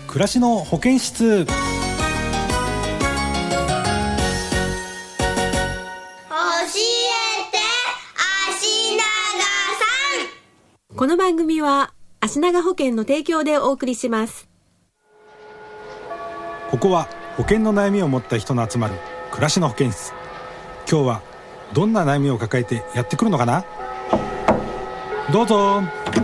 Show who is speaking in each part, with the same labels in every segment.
Speaker 1: 暮らしの保健室。
Speaker 2: 教えて足長さん。
Speaker 3: この番組は足長保険の提供でお送りします。
Speaker 1: ここは保険の悩みを持った人の集まる暮らしの保健室。今日はどんな悩みを抱えてやってくるのかな。どうぞ。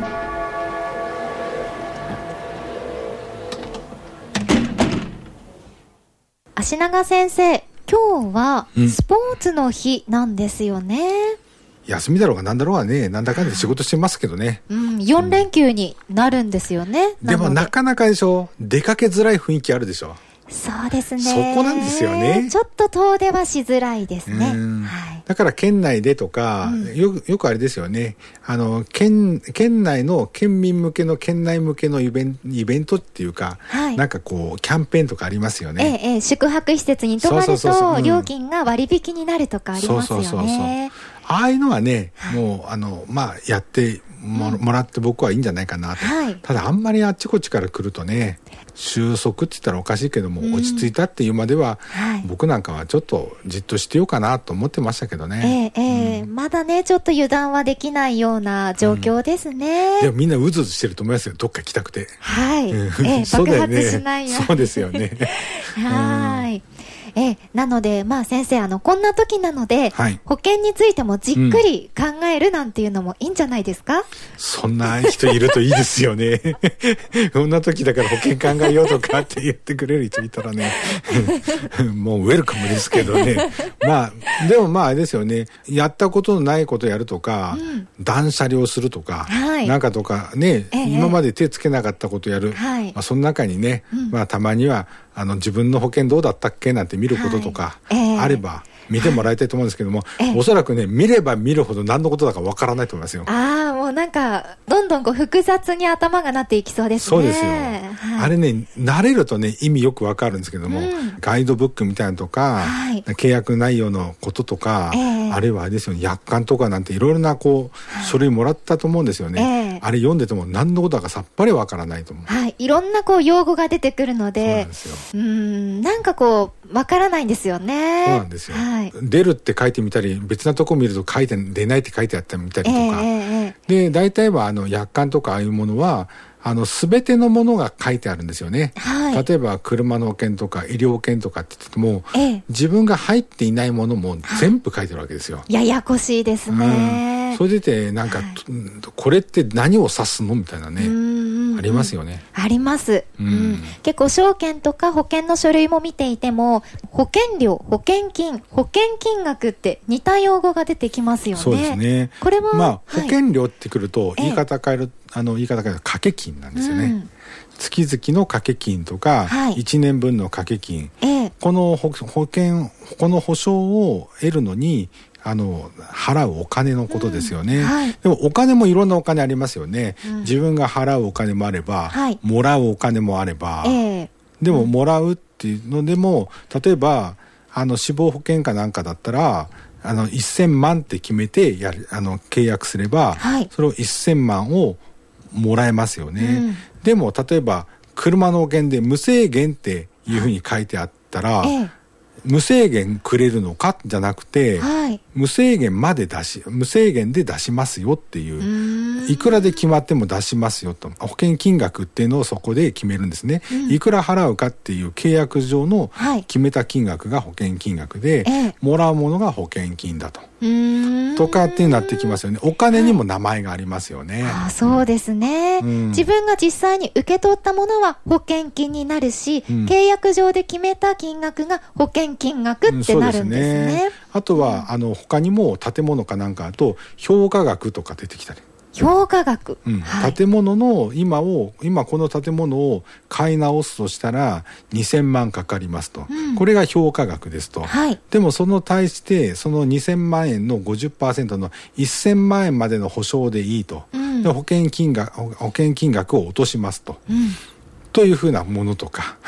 Speaker 4: 足長先生、今日はスポーツの日なんですよね。
Speaker 5: 休みだろうがなんだろうがね、なんだかんだで仕事してますけどね。
Speaker 4: 4連休になるんですよね。
Speaker 5: でもなかなかでしょ、出かけづらい雰囲気あるでしょ。
Speaker 4: そうですね。
Speaker 5: そこなんですよね。
Speaker 4: ちょっと遠出はしづらいですね。はい、
Speaker 5: だから県内でとか、よくあれですよね。県内の県民向けの県内向けのイベントっていうか、はい、なんかこうキャンペーンとかありますよね。
Speaker 4: 宿泊施設に泊まると料金が割引になるとかありますよね。
Speaker 5: ああいうのはね、もうやってもらって僕はいいんじゃないかなと。ただあんまりあっちこっちから来るとね、収束って言ったらおかしいけども、落ち着いたっていうまでは、僕なんかはちょっとじっとしてようかなと思ってましたけどね。
Speaker 4: まだねちょっと油断はできないような状況ですね。
Speaker 5: でもみんなうずうずしてると思いますよ、どっか来たくて。
Speaker 4: 爆発しないよ。
Speaker 5: そうですよね。
Speaker 4: はい。なので、先生、こんな時なので、保険についてもじっくり考えるなんていうのもいいんじゃないですか？
Speaker 5: そんな人いるといいですよね。こんな時だから保険考えようとかって言ってくれる人いたらね、もうウェルカムですけどね。でもあれですよね、やったことのないことやるとか、断捨離をするとか、なんかとかね、今まで手つけなかったことやる。その中にね、たまには、自分の保険どうだったっけなんて見ることとかあれば見てもらいたいと思うんですけども、おそらくね、見れば見るほど何のことだかわからないと思いますよ。
Speaker 4: もうなんかどんどん複雑に頭がなっていきそうですね。
Speaker 5: そうですよ。あれね、慣れるとね意味よくわかるんですけども、ガイドブックみたいなのとか、契約内容のこととか、あるいはあれですよね、約款とかなんていろいろな書類もらったと思うんですよね。あれ読んでても何のことだかさっぱりわからないと思う。
Speaker 4: いろんな用語が出てくるので、なんかわからないんですよね。
Speaker 5: そうなんですよ。出るって書いてみたり、別なとこ見ると出ないって書いてあったみたりとか、で大体は約款とかああいうものは全てのものが書いてあるんですよね。例えば車の保険とか医療保険とかって言っても、自分が入っていないものも全部書いてるわけですよ。
Speaker 4: ややこしいですね。
Speaker 5: それでなんか、これって何を指すのみたいなね、ありますよね。
Speaker 4: あります。結構証券とか保険の書類も見ていても、保険料、保険金、保険金額って似た用語が出てきますよね。
Speaker 5: そうですね。
Speaker 4: これは、
Speaker 5: 保険料ってくると言い方変える掛け金なんですよね。月々の掛け金とか、1年分の掛け金、この保証を得るのに払うお金のことですよね。でもお金もいろんなお金ありますよね。自分が払うお金もあれば、もらうお金もあれば、でももらうっていうのでも、例えば死亡保険かなんかだったら1000万って決めて契約すれば、それを1000万をもらえますよね。でも例えば車の保険で無制限っていうふうに書いてあったら、無制限くれるのかじゃなくて、無制限で出しますよっていう、いくらで決まっても出しますよと、保険金額っていうのをそこで決めるんですね。いくら払うかっていう契約上の決めた金額が保険金額で、もらうものが保険金だと。とかってなってきますよね。お金にも名前がありますよね。
Speaker 4: そうですね。自分が実際に受け取ったものは保険金になるし、契約上で決めた金額が保険金額ってなるんですね。
Speaker 5: あとは他にも建物かなんかだと評価額とか出てきたり。
Speaker 4: 評価額、
Speaker 5: 建物の今この建物を買い直すとしたら2000万かかりますと、これが評価額ですと、でもその対してその2000万円の 50% の1000万円までの保証でいいと、で保険金額を落としますと、というふうなものとか、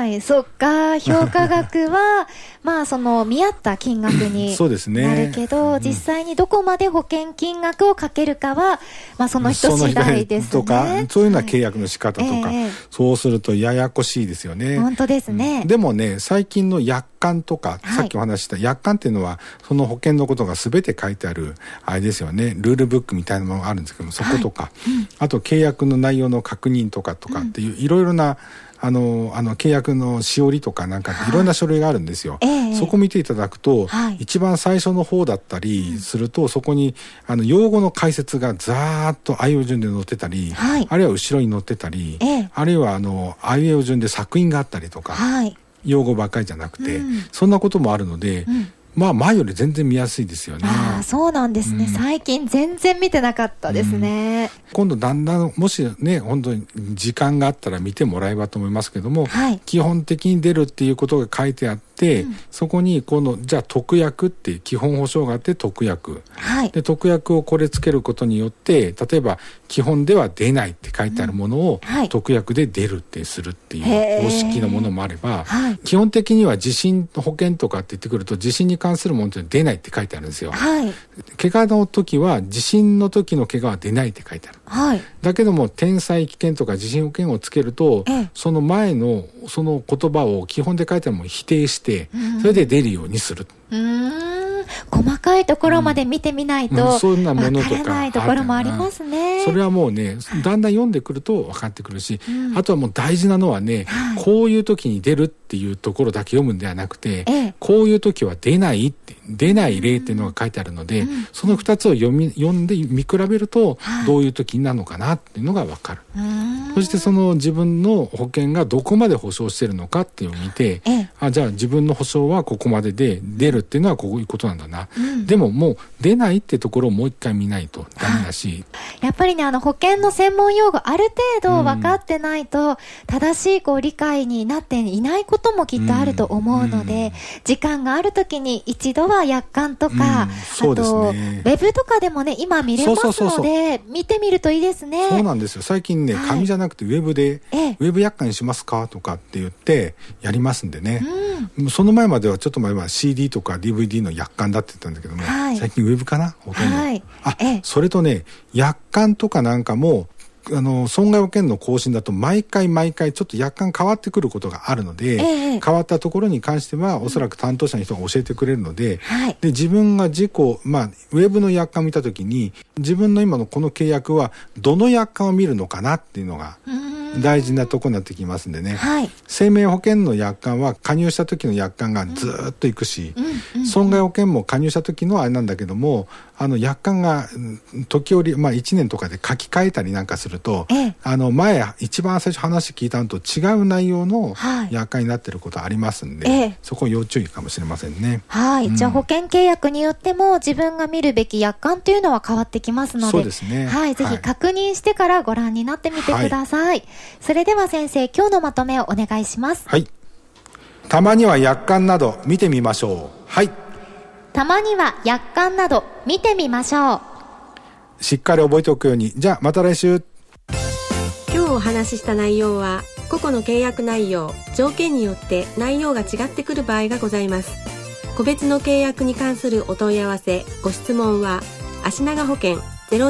Speaker 4: はい、そっか。評価額はまあその見合った金額に
Speaker 5: そうですね、
Speaker 4: なるけど、実際にどこまで保険金額をかけるかは、まあ、その人次第ですね。
Speaker 5: とかそういうような契約の仕方とか、そうするとややこしいですよね。
Speaker 4: 本当ですね。
Speaker 5: でもね、最近の約款とか、さっきお話した約款っていうのはその保険のことが全て書いてあるあれですよね。ルールブックみたいなものがあるんですけども、そことか、あと契約の内容の確認とかっていういろいろな契約のしおりとかなんかいろんな書類があるんですよ。そこ見ていただくと、一番最初の方だったりすると、そこに用語の解説がざーっとあいうえお順で載ってたり、あるいは後ろに載ってたり、あるいはあいうえお順で作品があったりとか、用語ばっかりじゃなくて、そんなこともあるので、まあ前より全然見やすいですよね。
Speaker 4: ああ、そうなんですね、最近全然見てなかったですね。
Speaker 5: 今度だんだんもしね、本当に時間があったら見てもらえばと思いますけども、基本的に出るっていうことが書いてあって、そこにこのじゃあ特約って基本保証があって特約、で特約をこれつけることによって、例えば基本では出ないって書いてあるものを、特約で出るってするっていう方式のものもあれば、基本的には地震保険とかって言ってくると、地震に関するものって出ないって書いてあるんですよ。怪我の時は地震の時の怪我は出ないって書いてある。だけども天災危険とか地震保険をつけると、その前のその言葉を基本で書いてあるものを否定して、それで出るようにする。
Speaker 4: 細かいところまで見てみないと、
Speaker 5: そんなものとか
Speaker 4: 分からないところもありますね。
Speaker 5: それはもうね、だんだん読んでくると分かってくるし、あとはもう大事なのはね、こういう時に出るっていうところだけ読むんではなくて、こういう時は出ないって、出ない例っていうのが書いてあるので、その2つを読んで見比べると、どういう時なのかなっていうのが分かる。そしてその自分の保険がどこまで保証してるのかっていうのを見て、じゃあ自分の保証はここまでで、出るっていうのはこういうことなんだな、でももう出ないってところをもう一回見ないとダメだし、
Speaker 4: やっぱりね、保険の専門用語ある程度分かってないと、正しい理解になっていないこともきっとあると思うので、時間がある時に一度は約款とか、あとウェブとかでもね、今見れますので、見てみるといいですね。
Speaker 5: そうなんですよ。最近ね、紙じゃなくてウェブで、ウェブ約款にしますかとかって言ってやりますんでね、その前まではちょっと前は CD とか DVD の約款だって言ったんだけども、最近ウェブかな、ほとんど。それとね、約款とかなんかも損害保険の更新だと毎回ちょっと約款変わってくることがあるので、変わったところに関してはおそらく担当者の人が教えてくれるので、で自分がウェブの約款を見たときに、自分の今のこの契約はどの約款を見るのかなっていうのが大事なとこになってきますんでね、生命保険の約款は加入した時の約款がずっといくし、損害保険も加入した時のあれなんだけども、約款が時折、1年とかで書き換えたりなんかすると、一番最初話聞いたのと違う内容の約款になっていることありますんで、そこ要注意かもしれませんね。
Speaker 4: じゃあ保険契約によっても自分が見るべき約款というのは変わってきますので、
Speaker 5: そうですね、
Speaker 4: ぜひ確認してからご覧になってみてください。それでは先生、今日のまとめをお願いします。
Speaker 5: たまには約款など見てみましょう。
Speaker 4: たまには約款など見てみましょう。
Speaker 5: しっかり覚えておくように。じゃあまた来週。
Speaker 3: 今日お話しした内容は個々の契約内容、条件によって内容が違ってくる場合がございます。個別の契約に関するお問い合わせ、ご質問は足長保険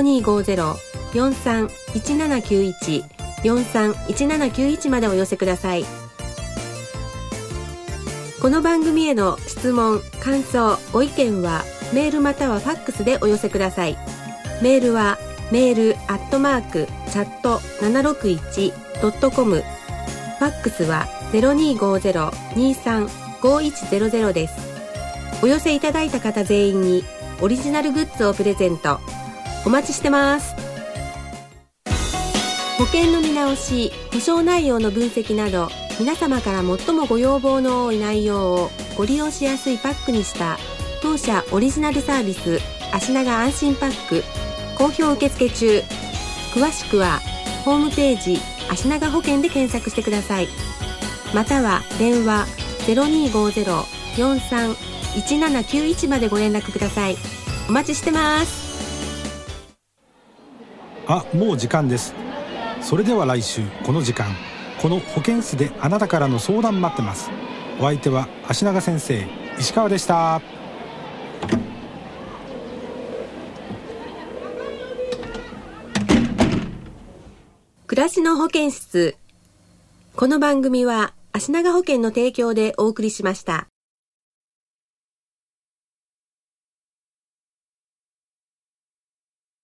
Speaker 3: 0250-431791 431791までお寄せください。この番組への質問、感想、ご意見はメールまたはファックスでお寄せください。メールはmail@chat761.com、 ファックスは 0250-235100 です。お寄せいただいた方全員にオリジナルグッズをプレゼント。お待ちしてます。保険の見直し、保証内容の分析など、皆様から最もご要望の多い内容をご利用しやすいパックにした当社オリジナルサービス、足長安心パック、好評受付中。詳しくはホームページ足長保険で検索してください。または電話 0250-431791 までご連絡ください。お待ちしてます。
Speaker 1: もう時間です。それでは来週この時間、 この保健室であなたからの相談待ってます。お相手は足長先生石川でした。
Speaker 3: 暮らしの保健室。この番組は足長保険の提供でお送りしました。